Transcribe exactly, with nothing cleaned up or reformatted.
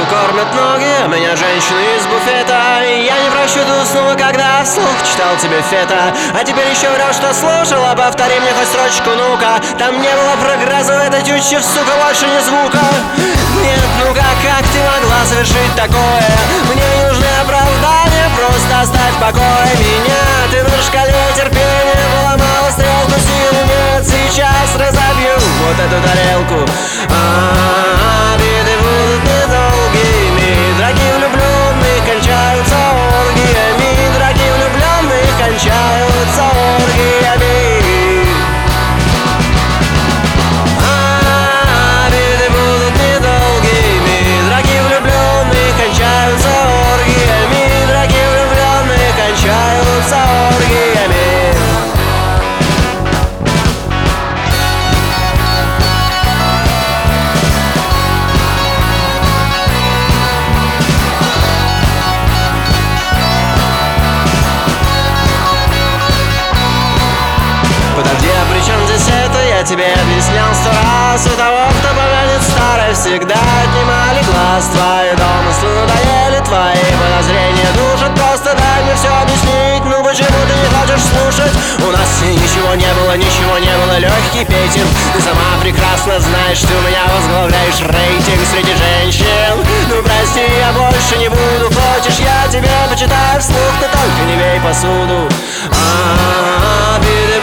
кормят ноги, меня женщины из буфета. Я не прощу ту снова, когда вслух читал тебе фета. А теперь еще врешь, что слушала, повтори мне хоть строчку, ну-ка. Там не было прогресса в этой тюче, сука, больше ни звука. Нет, ну-ка, как ты могла совершить такое? Мне не нужны оправдания, просто оставь в покое меня. Ты на шкале терпения поломала стрелку, сил нет. Сейчас разобью вот эту тарелку. А-а-а, обиды будут недолгими. Драки влюбленных кончаются оргиями. Драки влюбленных кончаются оргиями. А-а-а, обиды будут недолгими. Драки влюбленных кончаются оргиями. Драки влюбленных кончаются оргиями. Подожди, а при чем здесь это? Я тебе объяснял сто раз. У того, кто помянет старое, всегда отнимали глаз. Твои домыслы надоели, твои подозрения душат. Просто дай мне все объяснить. Ну почему ты не хочешь слушать? У нас ничего не было, ничего не было. Легкий пейтинг. Ты сама прекрасно знаешь, ты у меня возглавляешь рейтинг среди женщин. Ну прости, я больше не буду. Хочешь, я тебе почитаю вслух, ты только не бей посуду. А-а-а,